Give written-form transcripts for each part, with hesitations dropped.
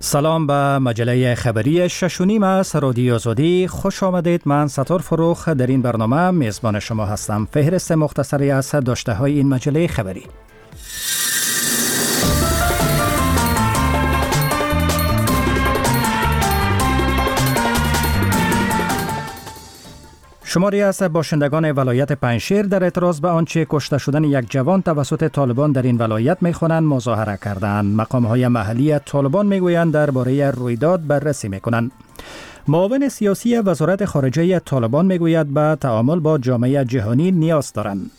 سلام به مجله خبری 6.5 از رادیو آزادی. خوش آمدید. من ستار فروخ در این برنامه میزبان شما هستم. فهرست مختصری از داشته های این مجله خبری. شماری از باشندگان ولایت پنجشیر در اعتراض به آنچه کشته شدن یک جوان توسط طالبان در این ولایت می‌خوانند مظاهره کردند. مقام‌های محلی طالبان می‌گویند درباره رویداد بررسی می‌کنند. معاون سیاسی وزارت خارجه طالبان می‌گوید به تعامل با جامعه جهانی نیاز دارند.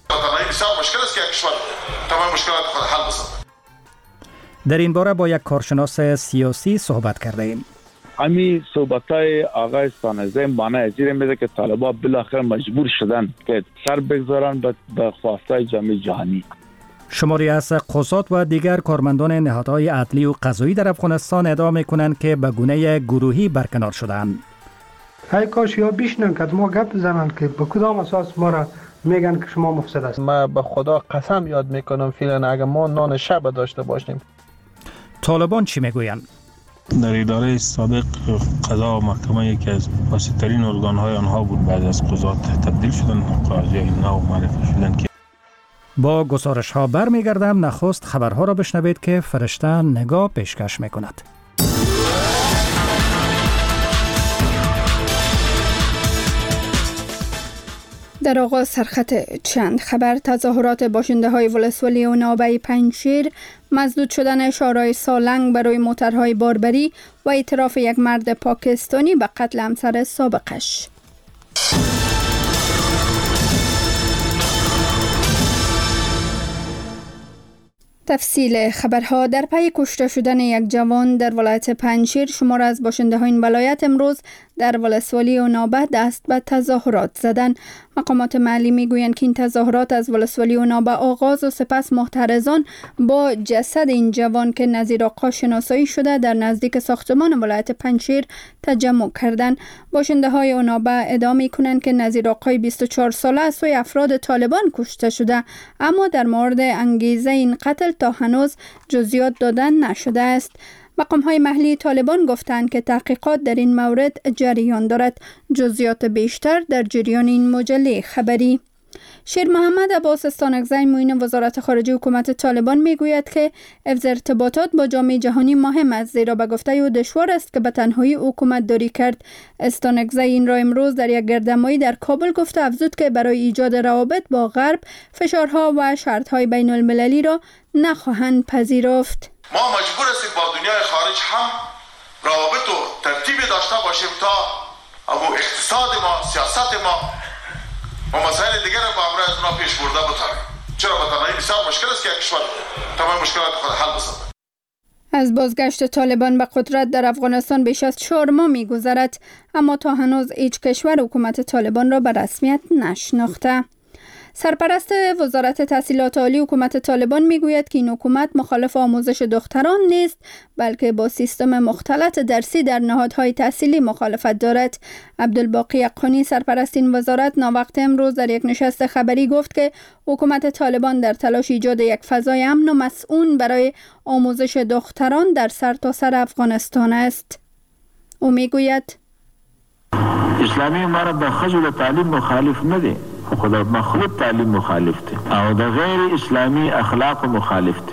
در این باره با یک کارشناس سیاسی صحبت کردیم. امی صحبتای آقای استانگزی معنی ازیر میده که طالبان بالاخره مجبور شدن که سر بگذارن به خواستای جامعه جهانی. شماری از قضات و دیگر کارمندان نهادهای عدلی و قضایی در افغانستان ادعا میکنند که به گونه گروهی برکنار شدند. ای کاش یا بیشنن که ما گپ بزنن که به کدام اساس ما را میگن که شما مفسد است. ما به خدا قسم یاد میکنم فعلا اگر ما نان شب داشته باشیم. طالبان چی میگویند؟ در اداره سابق قضا و محکمه یکی از واسطترین ارگان‌های آنها بود. بعد از قضات تبدیل شدن قاضیای نو معرفی شدن. که با گزارش ها برمیگردم. نخست خبرها را بشنوید که فرشته نگاه پیشکش میکند. در آغاز سرخط چند خبر: تظاهرات باشنده های ولسوالی و نابه پنجشیر، مسدود شدن شورای سالنگ برای موترهای باربری و اعتراف یک مرد پاکستانی به قتل همسر سابقش. تفصیل خبرها: در پی کشته شدن یک جوان در ولایت پنجشیر، شمار از باشنده های این ولایت امروز در ولسوالی و نابه دست به تظاهرات زدن. مقامات محلی میگویند که این تظاهرات از ولسوالی و نابه آغاز و سپس محترزان با جسد این جوان که نظیر آقا شناسایی شده در نزدیک ساختمان ولایت پنجشیر تجمع کردند. باشنده های نابه ادعا میکنند که نظیر آقای 24 ساله از سوی افراد طالبان کشته شده، اما در مورد انگیزه این قتل تا هنوز جزئیات دادن نشده است. مقام‌های محلی طالبان گفتند که تحقیقات در این مورد جریان دارد. جزئیات بیشتر در جریان این مجله خبری. شیر محمد عباس استانگزی معین وزارت خارجه حکومت طالبان میگوید که حفظ ارتباطات با جامعه جهانی مهم است، زیرا به گفته او دشوار است که به تنهایی حکومت داری کرد. استانگزی این را امروز در یک گردهمایی در کابل گفته افزود که برای ایجاد روابط با غرب فشارها و شرطهای بین المللی را نخواهند پذیرفت. ما مجبور هستیم با دنیای خارج هم روابط و ترتیبی داشته باشیم تا اقتصاد ما، سیاست ما و مسائل دیگر را با همراه از اونا پیش برده بتوانیم. چرا به تنهایی بسیار مشکل است که یک کشور تمام مشکلات خود حل بسازد. از بازگشت طالبان به قدرت در افغانستان بیش از 4 ماه می‌گذرد، اما تا هنوز هیچ کشور حکومت طالبان را به رسمیت نشناخته. سرپرست وزارت تحصیلات عالی حکومت طالبان میگوید که این حکومت مخالف آموزش دختران نیست، بلکه با سیستم مختلط درسی در نهادهای تحصیلی مخالفت دارد. عبدالباقی اقانی سرپرست این وزارت ناوقت امروز در یک نشست خبری گفت که حکومت طالبان در تلاش ایجاد یک فضای امن و مسئول برای آموزش دختران در سرتاسر افغانستان است. او میگوید اسلامی ما را به خجل تعلیم مخالف نده، خود مخلوط تعلیم مخالف ده او د غیر اسلامی اخلاق مخالف ده.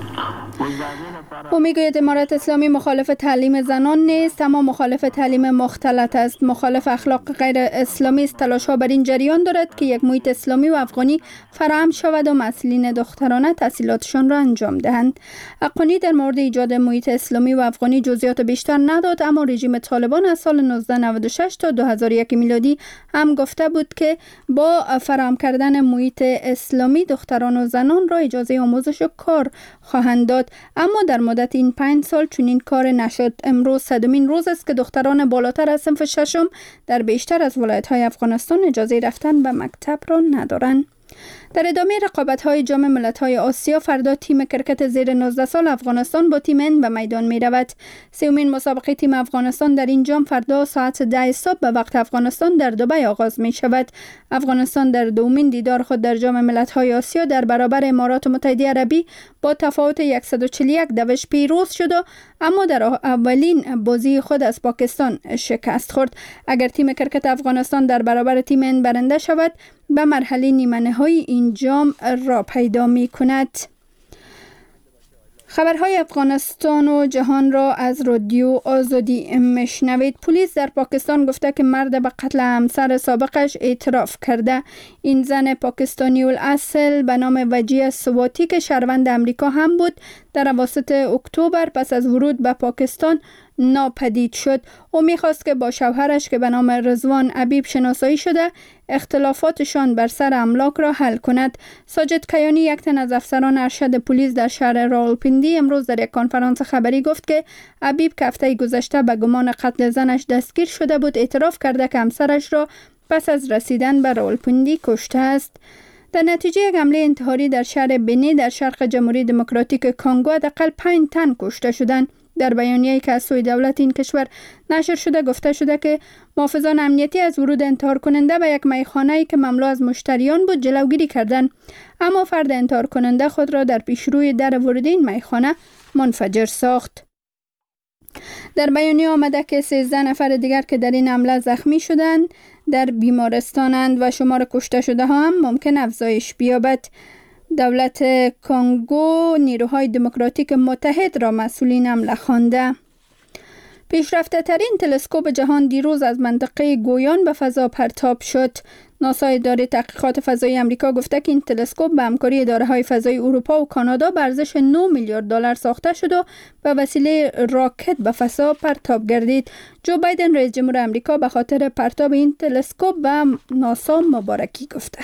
او میگوید امارت اسلامی مخالف تعلیم زنان نیست، اما مخالف تعلیم مختلط است. مخالف اخلاق غیر اسلامی است. تلاش ها بر این جریان دارد که یک محیط اسلامی و افغانی فراهم شود و مسئولین دخترانه تحصیلاتشان را انجام دهند. اقانی در مورد ایجاد محیط اسلامی و افغانی جزئیات بیشتر نداد، اما رژیم طالبان از سال 1996 تا 2001 میلادی هم گفته بود که با فراهم کردن محیط اسلامی دختران و زنان را اجازه آموزش و کار خواهند داد، اما در مدت این 5 سال چنین کار نشد. امروز 100مین روز است که دختران بالاتر از صنف 6 در بیشتر از ولایت‌های افغانستان اجازه رفتن به مکتب را ندارند. در ادامه رقابت‌های جام ملت‌های آسیا فردا تیم کرکت زیر 19 سال افغانستان با تیم هند به میدان می‌رود. سومین مسابقه تیم افغانستان در این جام فردا ساعت 10 صبح به وقت افغانستان در دبی آغاز می‌شود. افغانستان در دومین دیدار خود در جام ملت‌های آسیا در برابر امارات متحده عربی با تفاوت 141 دوش پیروز شد، اما در اولین بازی خود از پاکستان شکست خورد. اگر تیم کرکت افغانستان در برابر تیم هند برنده شود، به مرحله نیمه نهایی این جام را پیدا می کند. خبرهای افغانستان و جهان را از رادیو آزادی میشنوید. پلیس در پاکستان گفته که مرد به قتل همسر سابقش اعتراف کرده. این زن پاکستانی الاصل به نام وجیه سواتی که شهروند امریکا هم بود، در اواسط اکتبر پس از ورود به پاکستان ناپدید شد. او میخواست که با شوهرش که به نام رضوان عبیب شناسایی شده اختلافاتشان بر سر املاک را حل کند. ساجد کیانی، یک تن از افسران ارشد پلیس در شهر راولپیندی، امروز در یک کنفرانس خبری گفت که عبیب که هفته گذشته به گمان قتل زنش دستگیر شده بود، اعتراف کرده که همسرش را پس از رسیدن به راولپیندی کشته است. در نتیجه یک حمله انتحاری در شهر بنی در شرق جمهوری دموکراتیک کنگو حداقل 5 تن کشته شدند. در بیانیه‌ای که از سوی دولت این کشور نشر شده گفته شده که محافظان امنیتی از ورود انتحار کننده به یک میخانه‌ای که مملو از مشتریان بود جلوگیری کردند، اما فرد انتحار کننده خود را در پیشروی در ورود این میخانه منفجر ساخت. در بیانیه آمده که 13 نفر دیگر که در این حمله زخمی شدند در بیمارستانند و شمار کشته شده ها هم ممکن افزایش بیابد. دولت کنگو نیروهای دموکراتیک متحد را مسئولین حمله خوانده. پیشرفته ترین تلسکوپ جهان دیروز از منطقه گویان به فضا پرتاب شد. ناسا اداره تحقیقات فضایی آمریکا گفته که این تلسکوپ به همکاری اداره‌های فضایی اروپا و کانادا به ارزش 9 میلیارد دلار ساخته شد و به وسیله راکت به فضا پرتاب گردید. جو بایدن رئیس جمهور آمریکا به خاطر پرتاب این تلسکوپ به ناسا مبارکی گفته.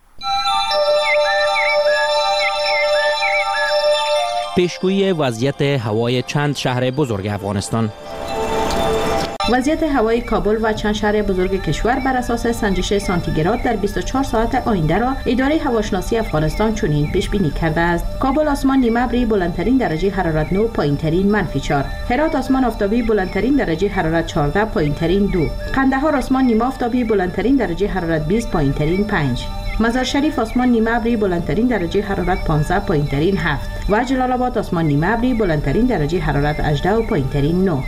پیشگویی وضعیت هوای چند شهر بزرگ افغانستان. وضعیت هوای کابل و چند شهر بزرگ کشور بر اساس سنجش سانتیگراد در 24 ساعت آینده را اداره هواشناسی افغانستان چنین پیش بینی کرده است: کابل آسمان نیمه ابری بلندترین درجه حرارت 9، پایینترین -4. هرات آسمان آفتابی بلندترین درجه حرارت 14، پایینترین 2. قندهار آسمان نیمه آفتابی بلندترین درجه حرارت 20، پایینترین 5. مزار شریف آسمان نیمه ابری بلندترین درجه حرارت 15، پایینترین 7 و جلال آباد آسمان نیمه ابری بلندترین درجه حرارت 18 و پایینترین 9.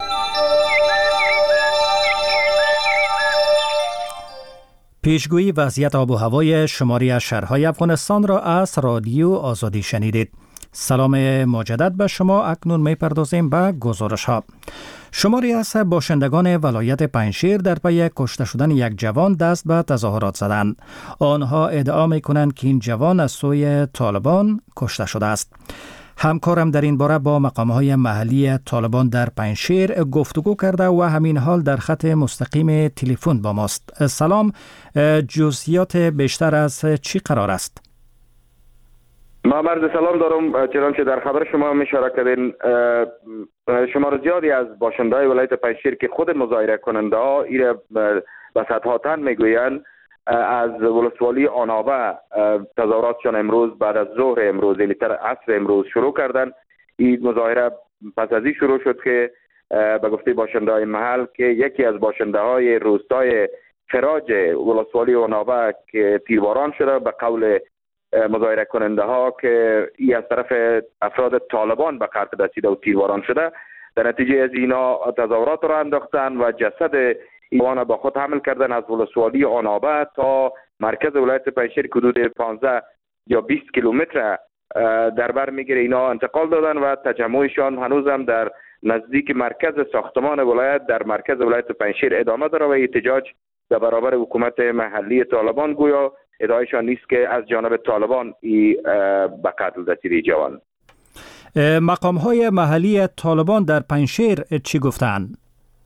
پیشگویی وضعیت آب و هوای شماری از شهرهای افغانستان را از رادیو آزادی شنیدید. سلام مجدد به شما. اکنون می‌پردازیم به گزارش ها. شماری از باشندگان ولایت پنجشیر در پی کشته شدن یک جوان دست به تظاهرات زدند. آنها ادعا می‌کنند که این جوان از سوی طالبان کشته شده است. همکارم در این باره با مقام‌های محلی طالبان در پنجشیر گفتگو کرده و همین حال در خط مستقیم تلفن با ماست. سلام، جزئیات بیشتر از چی قرار است؟ ما عرض سلام دارم. چنانچه در خبر شما هم اشاره کردین، شمار زیادی از باشنده‌های ولایت پنجشیر که خود مظاهره کننده ها ایره به صدها تن میگویند از ولسوالی آنابه تظاهراتشان امروز بعد از ظهر امروز یعنی عصر امروز شروع کردن. این مظاهره پس از این شروع شد که به گفته باشنده‌های محل که یکی از باشنده‌های روستای فراج ولسوالی آنابه که تیرباران شده، به قول مظاهره کننده ها که ای از طرف افراد طالبان به قتل رسیده و تیرباران شده. در نتیجه از اینا تظاهرات را انداختن و جسد ایوان با خود حمل کردن از ولسوالی آنابه تا مرکز ولایت پنجشیر حدود 15 یا 20 کیلومتر در بر میگیره. اینا انتقال دادن و تجمعشان هنوز هم در نزدیک مرکز ساختمان ولایت در مرکز ولایت پنجشیر ادامه داره و احتجاج در برابر حکومت محلی طالبان گویا ادعایشان نیست که از جانب طالبان به قتل رسیده جوان. مقام‌های محلی طالبان در پنجشیر چی گفتند؟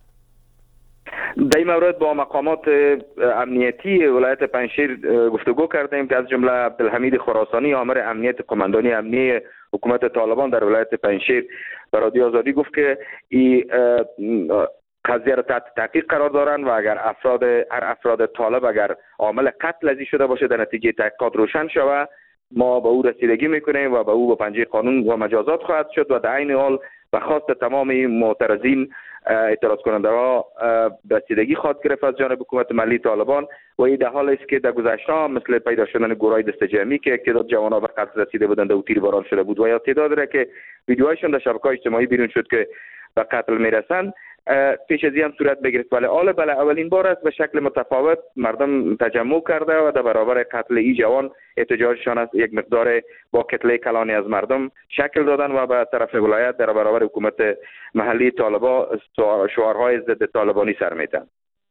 در این مورد با مقامات امنیتی ولایت پنجشیر گفتگو کردیم که از جمله عبدالحمید خراسانی آمر امنیت قماندانی امنی حکومت طالبان در ولایت پنجشیر به رادیو آزادی گفت که قضیه را تحت تحقیق قرار دارند و اگر هر افراد طالب اگر عامل قتل ازی شده باشه در نتیجه تحقیقات روشن شود، ما به او رسیدگی میکنیم و به او به پنجه قانون و مجازات خواهد شد و در عین حال به خواست تمام معترضین اعتراض کننده ها رسیدگی خواهد گرفت از جانب حکومت ملی طالبان و این در حالی است که در گذشته مثل پیدا شدن گروهای دست جمعی که تعداد جوانان به قتل رسیده بودند و تیرباران شده بود و یا تعداد را که ویدیوهایشون در شبکه‌های اجتماعی بیرون شد که به قتل میرسند پیش از این هم صورت بگرفت. ولی اولین بار است به شکل متفاوت مردم تجمع کرده و در برابر قتل این جوان احتجاجشان است یک مقدار با کتله کلانی از مردم شکل دادن و به طرف ولایت در برابر حکومت محلی طالبان شعارهای ضد طالبانی سر میدن.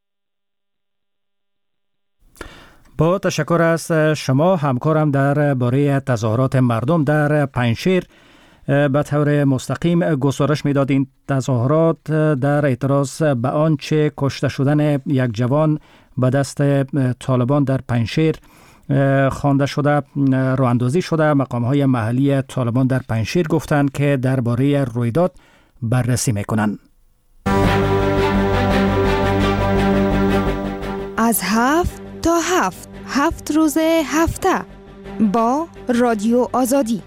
با تشکر از شما همکارم در باره تظاهرات مردم در پنجشیر به طور مستقیم گزارش میداد. این تظاهرات در اعتراض به آنچه کشته شدن یک جوان به دست طالبان در پنجشیر خوانده شده راه اندازی شده. مقام‌های محلی طالبان در پنجشیر گفتند که درباره رویداد بررسی میکنند. از 7 تا 7 روز هفته با رادیو آزادی.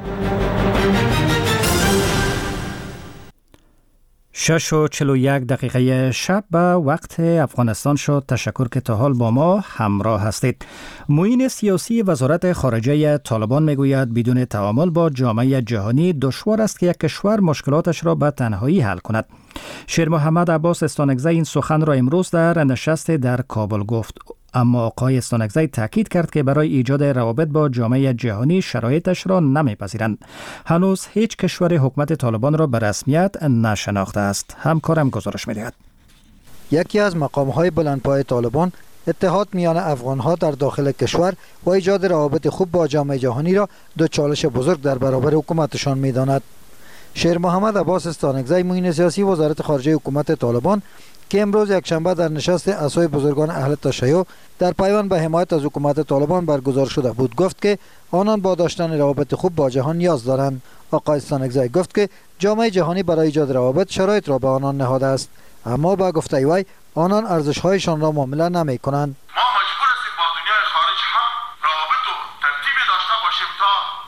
6:41 شب به وقت افغانستان شد. تشکر که تا حال با ما همراه هستید. معین سیاسی وزارت خارجه طالبان میگوید بدون تعامل با جامعه جهانی دشوار است که یک کشور مشکلاتش را به تنهایی حل کند. شیر محمد عباس استانکزی این سخن را امروز در نشست در کابل گفت، اما آقای استانکزی تاکید کرد که برای ایجاد روابط با جامعه جهانی شرایطش را نمیپذیرند. هنوز هیچ کشور حکومت طالبان را به رسمیت نشناخته است. همکارم گزارش می‌دهد. یکی از مقام‌های بلندپای طالبان اتحاد میان افغان‌ها در داخل کشور و ایجاد روابط خوب با جامعه جهانی را دو چالش بزرگ در برابر حکومتشان می‌داند. شیر محمد عباس استانکزی معین سیاسی وزارت خارجه حکومت طالبان که امروز یکشنبه در نشست اعضای بزرگان اهل تشیع در پیوند به حمایت از حکومت طالبان برگزار شده بود گفت که آنان با داشتن روابط خوب با جهان نیاز دارند. آقای استانکزی گفت که جامعه جهانی برای ایجاد روابط شرایط را به آنان نهاده است، اما با گفته وی آنان ارزش‌هایشان را معامله نمی‌کنند. ما مجبور هستیم با دنیای خارج هم روابط و ترتیبی داشته باشیم تا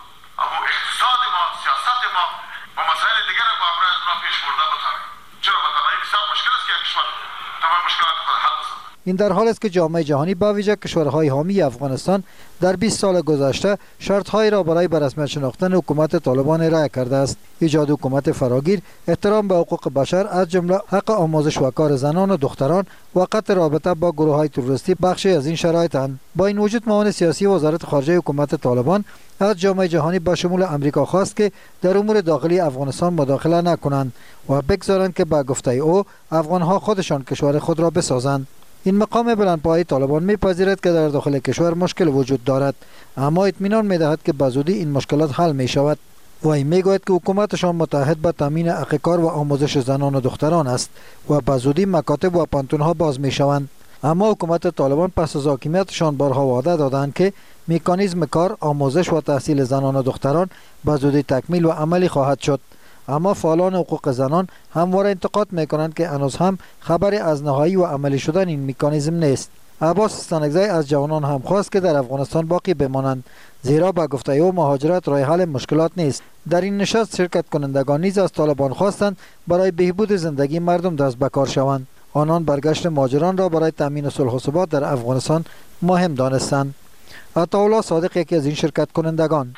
اقتصاد ما، سیاست ما و مسائل دیگر را با همراه از اونا پیش برده بتوانیم. چرا به تنهایی بسیار مشکل است که یک کشور تمام مشکلات خود حل بسازد. این در حال است که جامعه جهانی به ویژه کشورهای حامی افغانستان در 20 سال گذشته شرط‌هایی را برای به رسمیت شناختن حکومت طالبان ارائه کرده است. ایجاد حکومت فراگیر، احترام به حقوق بشر از جمله حق آموزش و کار زنان و دختران و قطع رابطه با گروه‌های تروریستی بخشی از این شرایط‌اند. با این وجود معاون سیاسی وزارت خارجه حکومت طالبان از جامعه جهانی به شمول امریکا خواست که در امور داخلی افغانستان مداخله نکنند و بگذارند که به گفته او افغان‌ها خودشان کشور خود را بسازند. این مقام بلندپایه طالبان می‌پذیرد که در داخل کشور مشکل وجود دارد، اما اطمینان می‌دهد که به زودی این مشکلات حل می‌شود. وی می‌گوید که حکومتشان متحد به تامین حق کار و آموزش زنان و دختران است و به زودی مکاتب و پانتون‌ها باز می‌شوند. اما حکومت طالبان پس از حاکمیتشان بارها وعده دادند که مکانیزم کار، آموزش و تحصیل زنان و دختران به زودی تکمیل و عملی خواهد شد. اما فعالان حقوق زنان همواره انتقاد میکنند که هنوز هم خبری از نهایی و عملی شدن این مکانیزم نیست. عباس استانکزی از جوانان هم خواست که در افغانستان باقی بمانند، زیرا به گفته او مهاجرت راه حل مشکلات نیست. در این نشست شرکت کنندگان نیز از طالبان خواستند برای بهبود زندگی مردم دست به کار شوند. آنان برگشت مهاجران را برای تامین صلح و ثبات در افغانستان مهم دانستند. عطاالله صادق یکی از این شرکت کنندگان: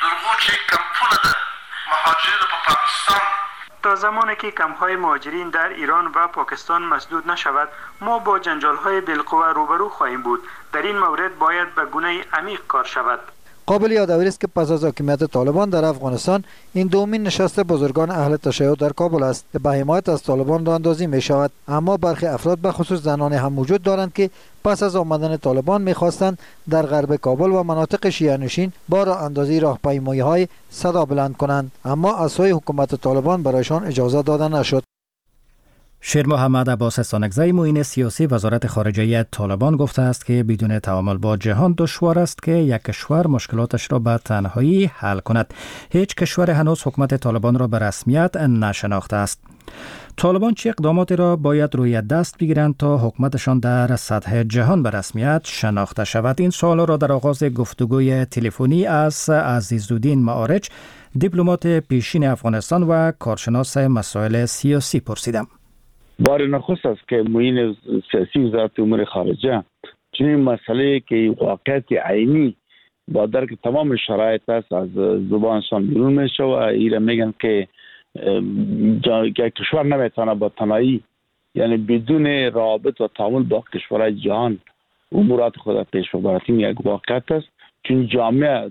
تا زمانی که کمپ‌های مهاجرین در ایران و پاکستان مسدود نشود، ما با جنجال‌های بالقوه روبرو خواهیم بود. در این مورد باید به گونه عمیق کار شود. قابل یادآوری است که پس از حاکمیت طالبان در افغانستان این دومین نشست بزرگان اهل تشیع در کابل است که به حمایت از طالبان راهاندازی می شود. اما برخی افراد به خصوص زنان هم وجود دارند که پس از آمدن طالبان می‌خواستند در غرب کابل و مناطق شیعه نشین با راه اندازی راهپیمایی‌های صدا بلند کنند، اما از سوی حکومت طالبان برایشان اجازه داده نشد. شیر محمد عباس سانکزی معین سیاسی وزارت خارجه طالبان گفته است که بدون تعامل با جهان دشوار است که یک کشور مشکلاتش را به تنهایی حل کند. هیچ کشور هنوز حکومت طالبان را به رسمیت نشناخته است. طالبان چه اقداماتی را باید روی دست بگیرند تا حکومتشان در سطح جهان به رسمیت شناخته شود؟ این سوال را در آغاز گفتگوی تلفنی از عزیزالدین معارج، دیپلمات پیشین افغانستان و کارشناس مسائل سیاسی پرسیدم. بار نخست است که معین سیاسی وزارت امور خارجه چنین مسئله که واقعیت عینی با درک تمام شرایط است از زبانشان بیرون میشه و ایره میگن که کشور نمیتونه با تنهایی، یعنی بدون رابط و تعامل با کشورهای جهان امورات خود پیش ببرد. این یک واقعیت است، چون جامعه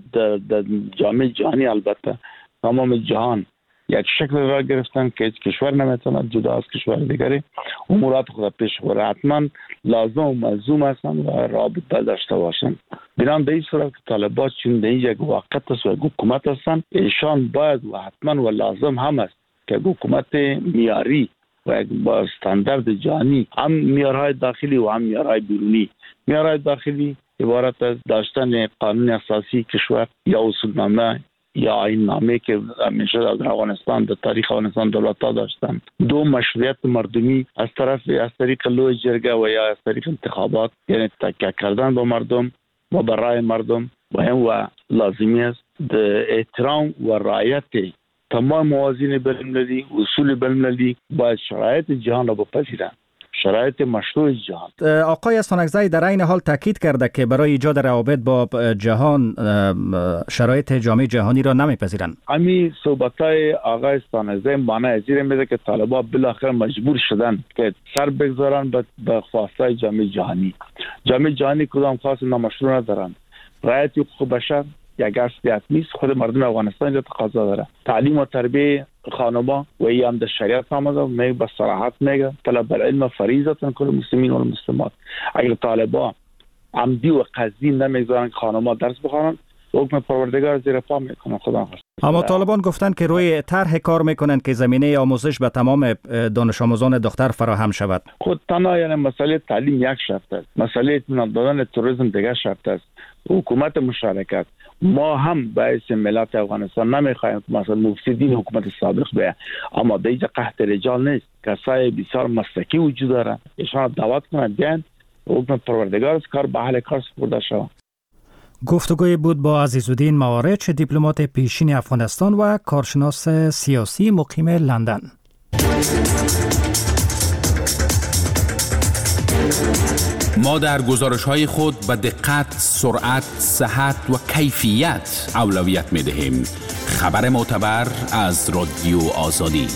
جهانی البته تمام جهان یک شکل را گرفتن که هیچ کشور نمیتونه جدا از کشور دیگری امورات خود پیش ببره. حتما لازم و ملزوم هستن و رابطه داشته باشن. بنابراین در این صورت که طالبان چون در یک واقعیت است و یک حکومت هستن، ایشان باید و حتما و لازم هم است که حکومت معیاری و با استاندارد جهانی، هم معیارهای داخلی و هم معیارهای بیرونی. معیارهای داخلی عبارت از داشتن قانون اساسی کشور یا اصولنامه یا آیین‌نامه که همیشه در افغانستان در تاریخ افغانستان دولت‌ها داشتن. دو، مشروعیت مردمی از طریق لوی جرگه و یا از طریق انتخابات، یعنی تکیه کردن با مردم و برای مردم. و لازمی است احترام و رعایت تمام موازین بین‌المللی، اصول بین‌المللی باید شرایط جهان را بپذیرند، شرایط مشروع جهان. آقای سانکزی در این حال تاکید کرده که برای ایجاد روابط با جهان شرایط جامعه جهانی را نمیپذیرند. همین صحبت‌های آقای سانکزی معنی از این میده که طالبان بالاخره مجبور شدن که سر بگذارن به خواستهای جامعه جهانی. جامعه جهانی کدام خواست نامشروع ندارن. رعایت حقوق بشر یک اصل حتمی است، خود مردم افغانستان را تقاضا داره. تعلیم و تربیت خانما و ای هم در شریعت آمده میگه به صراحت میگه طلب العلم فریضه کل المسلمین و المسلمات. اگر طالبان عمدی و قصدی نمیگذارن که خانما درس بخوانن، حکم پروردگار زیر پا میکنه. خدا حافظ. اما طالبان گفتن که روی طرح کار میکنن که زمینه آموزش به تمام دانش آموزان دختر فراهم شود. خود تنها یعنی مسئله تعلیم یک شرط است، مسئله اطمینان دادن تروریسم دیگر شرط است. حکومت مشارکت، ما هم باعث ملت افغانستان نمیخوایم مثلا مفسدین حکومت سابق بیاین، اما دیگه قحط رجال نیست. کسای بسیار مسلکی وجود دارن، ایشان دعوت کنن بیان، حکم پروردگار است کار به اهل کار سپرده شود. گفتگوی بود با عزیزالدین معارج، دیپلمات پیشین افغانستان و کارشناس سیاسی مقیم لندن. ما در گزارش‌های خود به دقت، سرعت، صحت و کیفیت اولویت می‌دهیم. خبر معتبر از رادیو آزادی.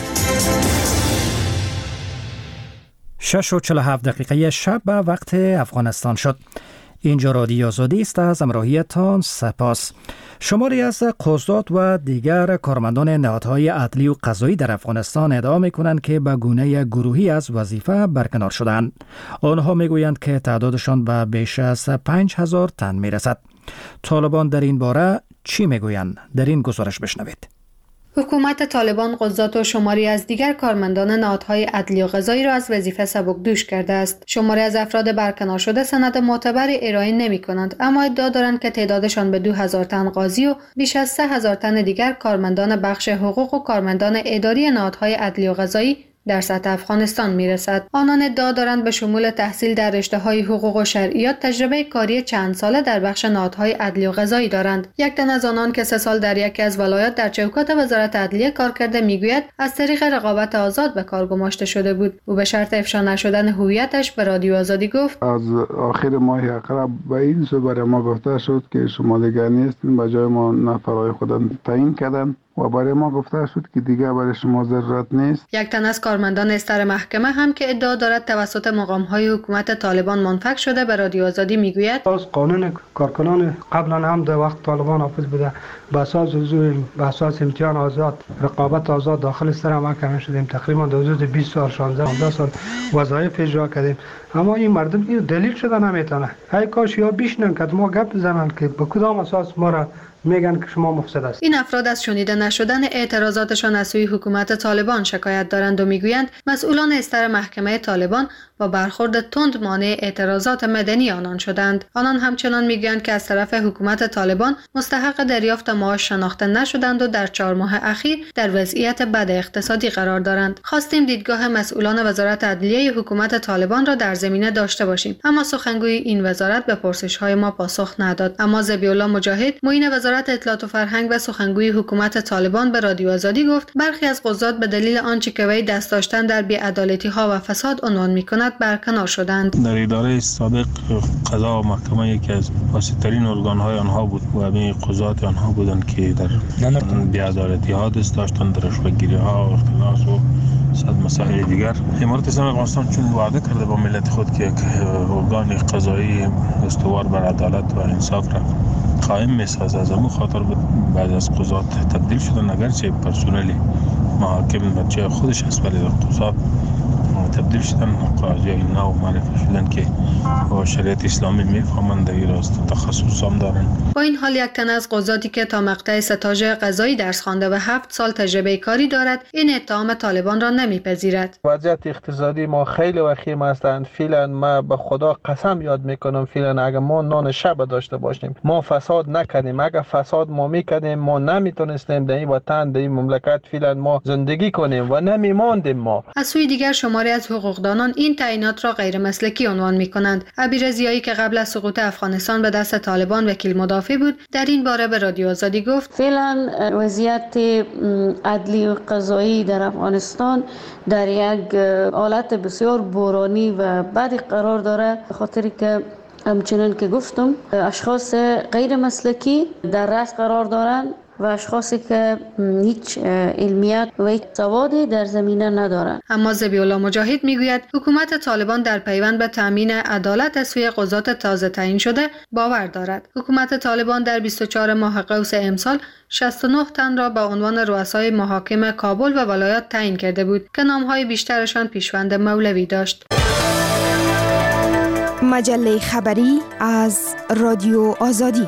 6:47 شب به وقت افغانستان شد. اینجا رادیو آزادی است. از همراهیتان سپاس. شماری از قضات و دیگر کارمندان نهادهای عدلی و قضایی در افغانستان ادعا می‌کنند که به گونه گروهی از وظیفه برکنار شدند. آنها می‌گویند که تعدادشان به بیش از 5000 تن می‌رسد. طالبان در این باره چی می‌گویند؟ در این گزارش بشنوید. حکومت طالبان قضات و شماری از دیگر کارمندان نهادهای عدلی و قضایی را از وظیفه سبکدوش کرده است. شماری از افراد برکنار شده سند معتبری ارائه نمی‌کنند، اما ادعا دارند که تعدادشان به 2000 تن قاضی و بیش از 3000 تن دیگر کارمندان بخش حقوق و کارمندان اداری نهادهای عدلی و قضایی در سطح افغانستان میرسد. آنان ادعا دارند به شمول تحصیل در رشته‌های حقوق و شرعیات تجربه کاری چند ساله در بخش نهادهای عدلی و قضایی دارند. یک تن از آنان که 3 سال در یکی از ولایات در چوکات وزارت عدلیه کار کرده میگوید از طریق رقابت آزاد به کار گماشته شده بود. او به شرط افشا نشدن هویتش به رادیو آزادی گفت: از آخر ماه اقرب به این سو برای ما گفته شد که شما دیگر نیستین، به جای ما نفرای خودم تعیین کردن و برای ما گفته شد که دیگه برای شما ضرورت نیست. یک تن از کارمندان استر محکمه هم که ادعا دارد توسط مقام‌های حکومت طالبان منفک شده به رادیو آزادی میگوید: از قانون کارکنان قبلا هم در وقت طالبان حافظ بوده، به اساس حضور، به اساس امتحان آزاد، رقابت آزاد داخل استر محکمه شدیم. تقریبا در حدود 20 سال 16 سال وظایف اجرا کردیم، اما این مردم این دلیل شده نمیتونه. ای کاش یا بیشنن که ما گپ بزنن که به کدام اساس ما را میگن که شما مفسد است. این افراد از شنیده نشدن اعتراضاتشان از سوی حکومت طالبان شکایت دارند و میگویند مسئولان استر محکمه طالبان با برخورد تند مانع اعتراضات مدنی آنان شدند. آنان همچنان میگویند که از طرف حکومت طالبان مستحق دریافت معاش شناخته نشدند و در 4 ماه اخیر در وضعیت بد اقتصادی قرار دارند. خواستیم دیدگاه مسئولان وزارت عدلیه حکومت طالبان را در زمینه داشته باشیم، اما سخنگوی این وزارت به پرسش‌های ما پاسخ نداد. اما ذبیح‌الله مجاهد معین وزارت اطلاعات و فرهنگ و سخنگوی حکومت طالبان به رادیو آزادی گفت برخی از قضات به دلیل آنچه که وی دست داشتن در بی‌عدالتی‌ها و فساد عنوان می‌کند برکنار شدند. در اداره سابق قضا و محکمه یکی از واسطه‌ترین ارگان‌های آنها بود و همین قضات آنها بودند که در بی‌عدالتی‌ها دست داشتند، در رشوه‌گیری‌ها و اختلاس و صد مسائل دیگر. امارات اسلامی افغانستان چون وعده کرده با ملت خود که یک ارگان قضایی استوار بر عدالت و انصاف را قائم می‌سازد، از همون خاطر بعد از قضات تبدیل شدن، اگرچه پرسنل محاکم بچه خودش است ولی در قضات تبدیل شدن، قاضی نو معرفی شدن که با شریعت اسلامی میفهمند، در این راست تخصص هم دارن. با این حال یک تن از قضاتی که تا مقطع ستاژ قضایی درس خوانده و 7 سال تجربه کاری دارد این اتهام طالبان را نمیپذیرد. وضعیت اقتصادی ما خیلی وخیم هستند. فعلا ما به خدا قسم یاد میکنم فعلا اگر ما نان شب داشته باشیم، ما فساد نکنیم، اگر فساد ما میکنیم ما نمیتونستیم در این وطن، در این مملکت فعلا ما زندگی کنیم و نمیماندیم. ما از سوی دیگر شماری از حقوقدانان این تعیینات را غیر مسلکی عنوان می‌کنند. عبیر ضیایی که قبل از سقوط افغانستان به دست طالبان وکیل مدافع بود، در این باره به رادیو آزادی گفت فعلا وضعیت عدلی و قضایی در افغانستان در یک حالت بسیار بحرانی و بدی قرار داره، به خاطری که همچنان که گفتم اشخاص غیر مسلکی در رأس قرار دارند و اشخاصی که هیچ علمیت و هیچ سوادی در زمینه ندارند. اما ذبیح‌الله مجاهد میگوید حکومت طالبان در پیوند به تامین عدالت از سوی قضات تازه تعیین شده باور دارد. حکومت طالبان در 24 ماه قوس امسال 69 تن را به عنوان رؤسای محاکم کابل و ولایات تعیین کرده بود که نام‌های بیشترشان پیشوند مولوی داشت. مجله خبری از رادیو آزادی.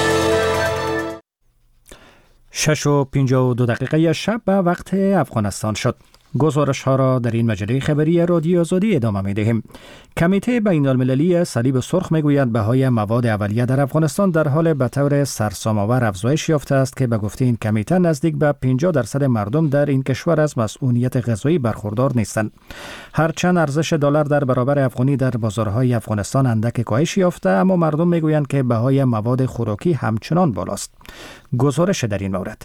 6:52 شب به وقت افغانستان شد. گزارش ها را در این مجله خبری رادیو آزادی ادامه می دهیم. کمیته بین المللی صلیب سرخ می گوید بهای مواد اولیه در افغانستان در حال به طور سرسام‌آور افزایش یافته است که به گفته این کمیته نزدیک به 50% مردم در این کشور از مسئولیت غذایی برخوردار نیستند. هرچند ارزش دلار در برابر افغانی در بازارهای افغانستان اندک کاهش یافته، اما مردم می گویند که بهای مواد خوراکی همچنان بالاست. گزارش در این مورد.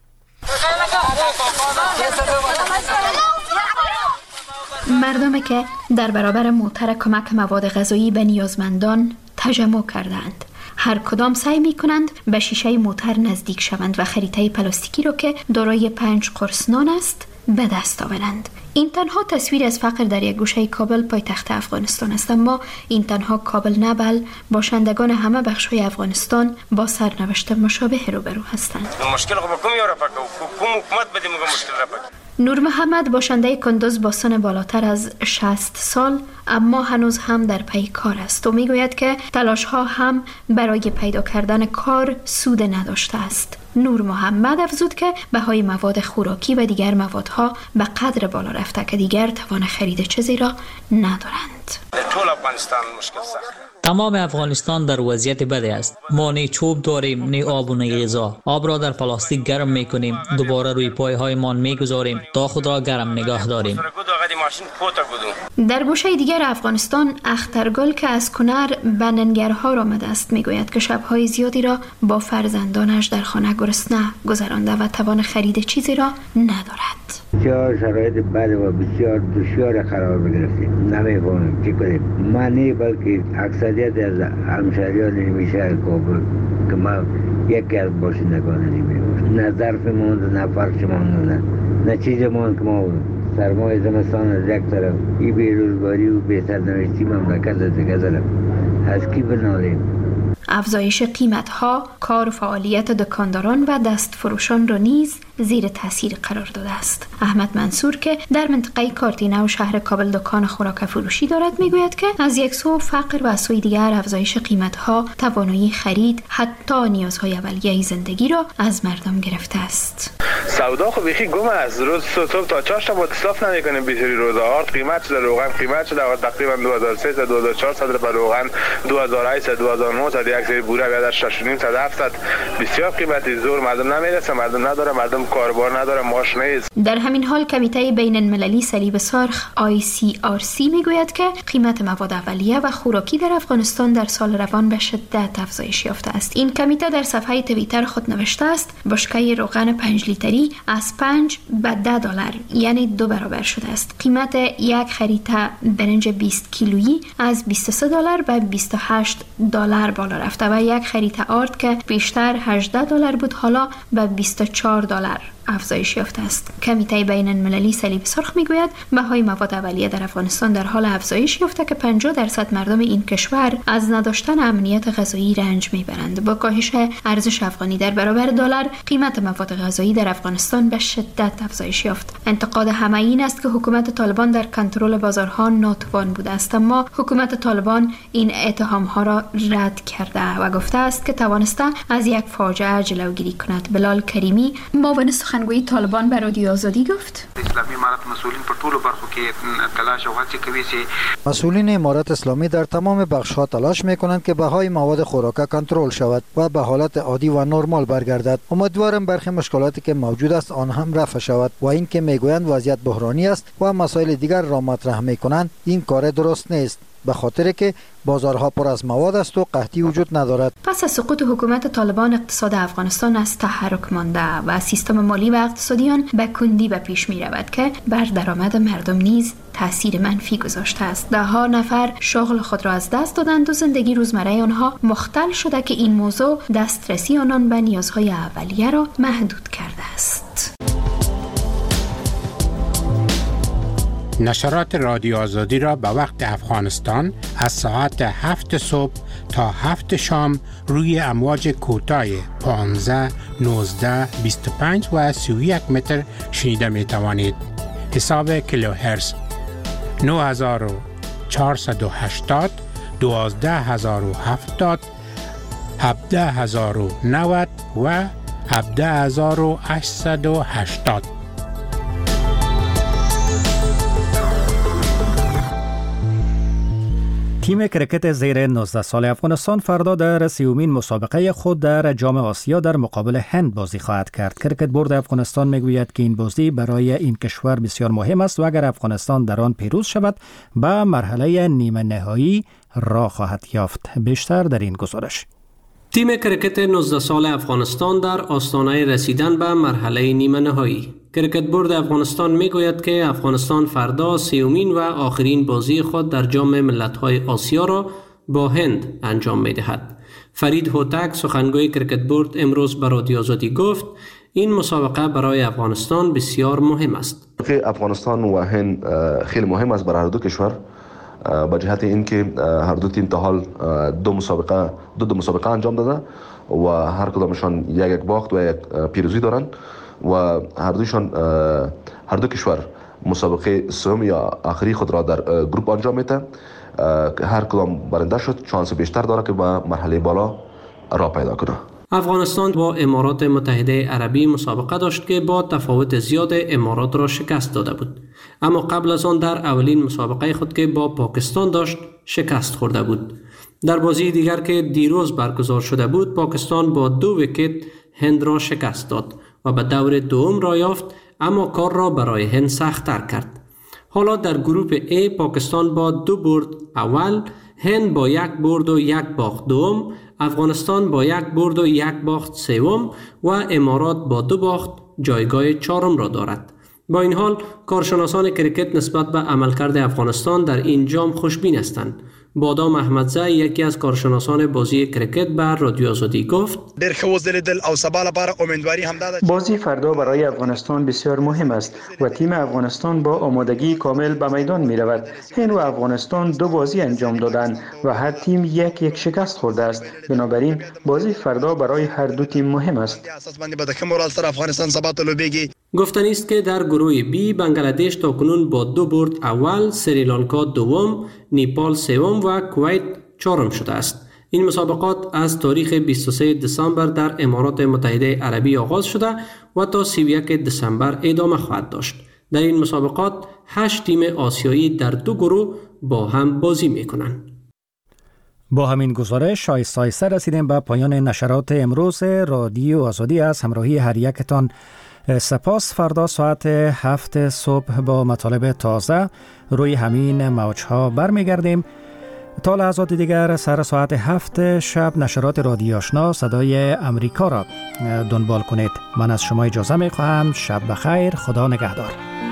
مردمی که در برابر موتر کمک مواد غذایی به نیازمندان تجمع کردند، هر کدام سعی می کنند به شیشه موتر نزدیک شوند و خریطه پلاستیکی را که دارای 5 قرص نان است به دست آورند. این تنها تصویر از فقر در یک گوشه کابل پایتخت افغانستان است، اما این تنها کابل نبل باشندگان همه بخش‌های افغانستان با سرنوشت مشابه روبرو هستند. مشکل خو کوم یو را پکو کوم حکومت بده موږ مشکل را پکو. نور محمد باشنده کندوز با سن بالاتر از 60 سال اما هنوز هم در پی کار است و میگوید که تلاش ها هم برای پیدا کردن کار سود نداشته است. نور محمد افزود که بهای مواد خوراکی و دیگر موادها به قدر بالا رفته که دیگر توان خرید چیزی را ندارند. طول افغانستان مشکل سخت. تمام افغانستان در وضعیت بدی است. ما نه چوب داریم نه آب و نه غذا. آب را در پلاستیک گرم میکنیم، دوباره روی پایهایمان میگذاریم تا خود را گرم نگاه داریم. در گوشه دیگر افغانستان اخترگل که از کنر به ننگرهار آمده است میگوید که شبهای زیادی را با فرزندانش در خانه گرسنه گذرانده و توان خرید چیزی را ندارد. بسیار شرایط بد و بسیار دشوار قرار گرفتیم. نمی‌فهمیم چی کنیم. ما نه بلکه اکثریت از همشهریان این شهر کابل که ما یکی از باشندگان نمی‌باشیم. نه ظرفمون نه فرشمون نه چیزمون که ما سرمای زمستان از یک طرف این بیروزگاری و بهترنوشتی مملکت از دیگه طرف از کی بنالیم؟ افزایش قیمت‌ها، کار و فعالیت دکانداران و دستفروشان را نیز زیر تاثیر قرار داده است. احمد منصور که در منطقه کارتینه و شهر کابل دکان خوراک فروشی دارد میگوید که از یک سو فقر و از سوی دیگر افزایش قیمت‌ها توانایی خرید حتی نیازهای اولیه زندگی را از مردم گرفته است. سودا خب بیخی گم است. روز صبح تا چاشت ما اصلاف نمی‌کنیم. بسیاری روزا آرد قیمت شده، روغن قیمت شده تقریبا 2300 2400 پر روغن، 2800 2900 یک سری بوره بیاد 6500 700 بسیار قیمتی. زور مردم نمیرسه، مردم نداره، مردم کاربار نداره، ماش نیست. در همین حال کمیته بین المللی صلیب سرخ ICRC میگوید که قیمت مواد اولیه و خوراکی در افغانستان در سال روان به شدت افزایش یافته است. این کمیته در صفحه توییتر خود نوشته است بشکه روغن 5 لیتری از 5 به 10 دلار یعنی 2 برابر شده است. قیمت یک خریطه برنج 20 کیلویی از 23 دلار به 28 دلار بالا رفته و یک خریطه آرد که بیشتر 18 دلار بود حالا به 24 دلار افزایش یافته است. کمیته بین المللی صلیب سرخ میگوید بهای مواد اولیه در افغانستان در حال افزایش یافته که 50% مردم این کشور از نداشتن امنیت غذایی رنج میبرند. با کاهش ارزش افغانی در برابر دلار، قیمت مواد غذایی در افغانستان به شدت افزایش یافت. انتقاد همه این است که حکومت طالبان در کنترل بازارها ناتوان بوده است، اما حکومت طالبان این اتهامها را رد کرده و گفته است که توانسته از یک فاجعه جلوگیری کند. بلال کریمی معاون سخنگوی طالبان به رادیو آزادی گفت اسلامی امارت مسئولین پر ټولو برخو کې تلاش او هڅې کوي چې مسئولین امارت اسلامی در تمام بخش‌ها تلاش می‌کنند که بهای مواد خوراک کنترل شود و به حالت عادی و نرمال برگردد. امیدوارم برخی مشکلاتی که موجود است آن هم رفع شود و این که میگویند وضعیت بحرانی است و مسائل دیگر را مطرح می‌کنند این کار درست نیست، به خاطر که بازارها پر از مواد است و قحطی وجود ندارد. پس از سقوط حکومت طالبان اقتصاد افغانستان از تحرک مانده و سیستم مالی و اقتصادی آن به کندی به پیش می رود که بر درآمد مردم نیز تاثیر منفی گذاشته است. ده ها نفر شغل خود را از دست دادند و زندگی روزمره آنها مختل شده که این موضوع دسترسی آنان به نیازهای اولیه را محدود کرده است. نشرات رادیو آزادی را به وقت افغانستان از ساعت 7 صبح تا 7 شام روی امواج کوتاه 15 19 25 و 31 متر شنیده می توانید. حساب کیلوهرتز 9480 12070 17090 و 17880. تیم کرکت زیر 19 سال افغانستان فردا در 30مین مسابقه خود در جام آسیا در مقابل هند بازی خواهد کرد. کرکت بورد افغانستان میگوید که این بازی برای این کشور بسیار مهم است و اگر افغانستان در آن پیروز شود به مرحله نیمه نهایی راه خواهد یافت. بیشتر در این گزارش. تیم کرکت 19 سال افغانستان در آستانه رسیدن به مرحله نیمه نهایی. کرکت بورد افغانستان میگوید که افغانستان فردا 30مین و آخرین بازی خود در جام ملت‌های آسیا را با هند انجام می‌دهد. فرید هوتک سخنگوی کرکت بورد امروز به رادیو آزادی گفت این مسابقه برای افغانستان بسیار مهم است. افغانستان و هند خیلی مهم است برای هر دو کشور با جهت اینکه هر دو تیم تا حال دو مسابقه انجام داده و هر کدامشان یک باخت و یک پیروزی دارند و هر دو کشور مسابقه سوم یا آخری خود را در گروپ انجام میده. هر کدام برنده شد شانس بیشتر داره که به مرحله بالا راه پیدا کنه. افغانستان با امارات متحده عربی مسابقه داشت که با تفاوت زیاد امارات را شکست داده بود، اما قبل از آن در اولین مسابقه خود که با پاکستان داشت شکست خورده بود. در بازی دیگر که دیروز برگزار شده بود پاکستان با 2 ویکت هند را شکست داد و به دور دوم را یافت، اما کار را برای هند سخت‌تر کرد. حالا در گروپ A پاکستان با 2 برد اول، هند با 1 برد و 1 باخت دوم، افغانستان با 1 برد و 1 باخت سوم و امارات با 2 باخت جایگاه 4 را دارد. با این حال کارشناسان کرکت نسبت به عملکرد افغانستان در این جام خوشبین هستند. بادام احمدزی یکی از کارشناسان بازی کرکت بر رادیو آزادی گفت بازی فردا برای افغانستان بسیار مهم است و تیم افغانستان با آمادگی کامل به میدان می رود. هند و افغانستان 2 بازی انجام دادند و هر تیم یک شکست خورده است. بنابراین بازی فردا برای هر دو تیم مهم است. گفتنی است که در گروه بی بنگلادش تاکنون با 2 برد اول، سریلانکا دوم، نیپال سوم و کویت چهارم شده است. این مسابقات از تاریخ 23 دسامبر در امارات متحده عربی آغاز شده و تا 31 دسامبر ادامه خواهد داشت. در این مسابقات 8 تیم آسیایی در 2 گروه با هم بازی می‌کنند. با همین گزارش آیسته رسیدیم به پایان نشرات امروز رادیو آزادی. از همراهی هر یکتان سپاس. فردا ساعت 7 صبح با مطالب تازه روی همین موج‌ها برمیگردیم. تا لحظات دیگر سر ساعت 7 شب نشرات رادیو آشنا صدای امریکا را دنبال کنید. من از شما اجازه می خواهم. شب بخیر. خدا نگهدار.